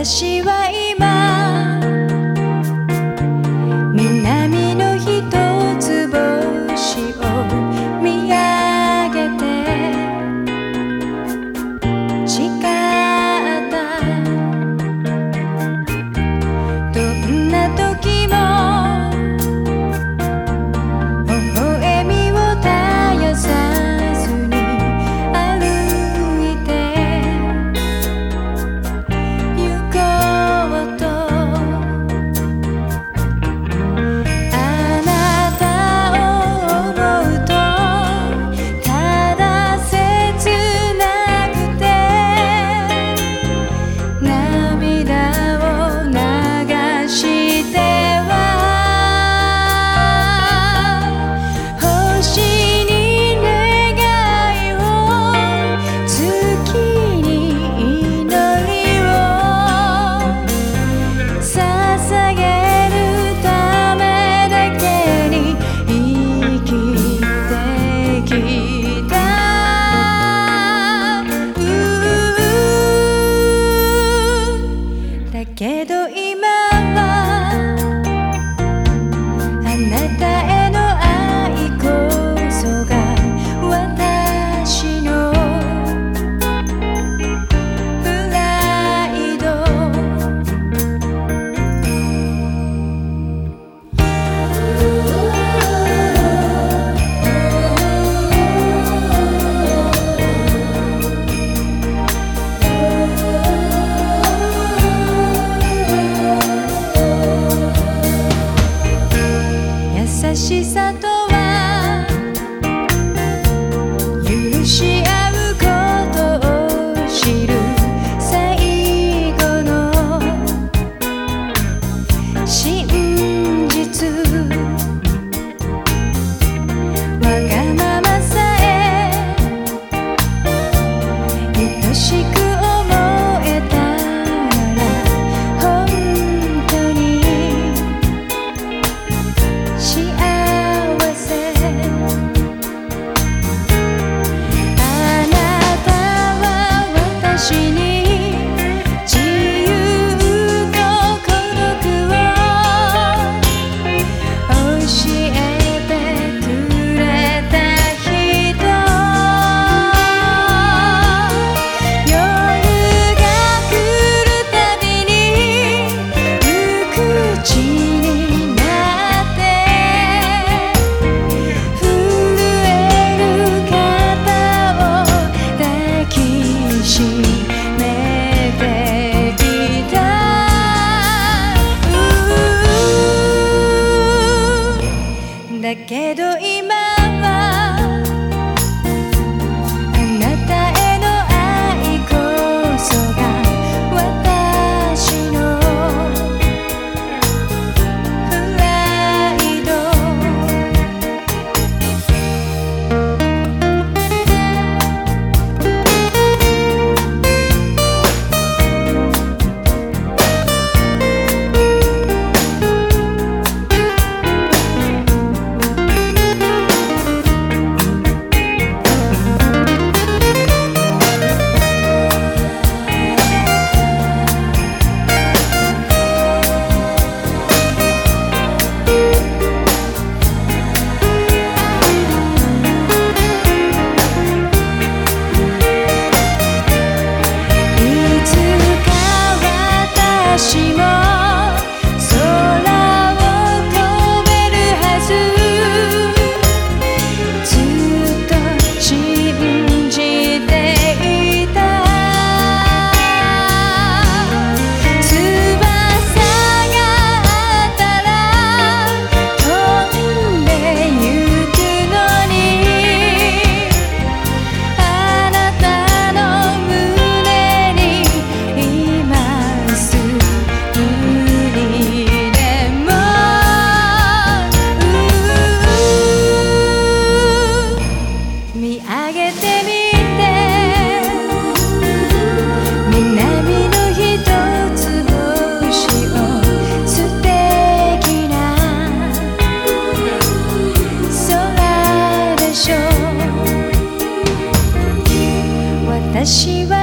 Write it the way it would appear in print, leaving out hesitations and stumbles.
私は今南の一つ星を見上げて誓ったどんな時も微笑みを絶やさずに歩いて行こうとあなたを思うとただ切なくて涙を流して星に願いを月に祈りを捧げるためだけに生きてきただけど今はあなたへの愛こそが私のプライド優しさとは許し合うことを知る最後の真実わがままさえ愛しく思えたなら本当に幸せあなたは私に自由と孤独を教えてくれた人夜が来るたびに無口になって震える肩を抱きしめてきただけど今はあなたへの愛こそが私のプライドいつか私も空を飛べるはずずっと信じていた翼があったら飛んでゆくのにあなたの胸にいます一人でも見上げてみて南の一つ星を素敵な空でしょ私は